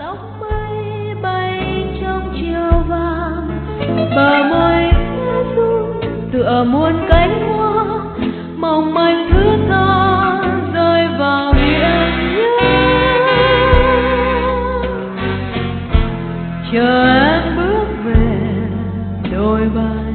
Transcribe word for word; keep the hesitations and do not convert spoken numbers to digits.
tóc mây bay trong chiều vàng, bờ môi khẽ run tựa muôn cánh hoa mong manh thứ tha rơi vào biển nhớ. Chờ em bước về đôi vai